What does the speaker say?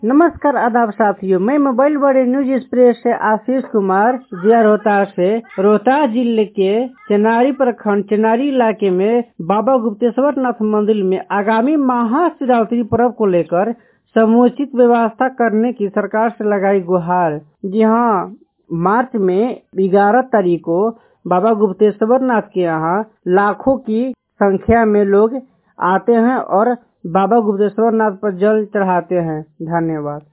नमस्कार आदाब साथियों, मैं मोबाइल बड़े न्यूज एक्सप्रेस से आशीष कुमार जिया रोहतास जिले के चेनारी प्रखंड चेनारी इलाके में बाबा गुप्तेश्वर नाथ मंदिर में आगामी महाशिवरात्रि पर्व को लेकर समुचित व्यवस्था करने की सरकार से लगाई गुहार। जी हाँ, मार्च में 11 तारीख को बाबा गुप्तेश्वर नाथ के यहाँ लाखों की संख्या में लोग आते हैं और बाबा गुप्तेश्वर नाथ पर जल चढ़ाते हैं। धन्यवाद।